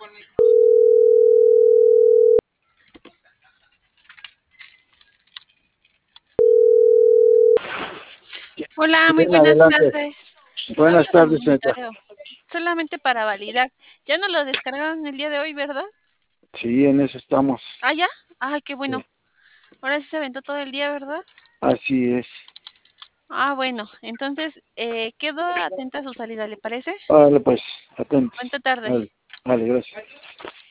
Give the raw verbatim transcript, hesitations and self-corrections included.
Hola, muy Bien, buenas adelante. tardes. Hablo Buenas de tardes, señorita. monitoreo. Solamente para validar. Ya no lo descargaron el día de hoy, ¿verdad? Sí, en eso estamos. Ah, ya. Ay, qué Sí, bueno. Ahora sí se aventó todo el día, ¿verdad? así es. Ah, bueno. Entonces, eh, quedo atenta a su salida, ¿le parece? Vale, pues, atentos. Cuánta tarde. Vale, vale, gracias.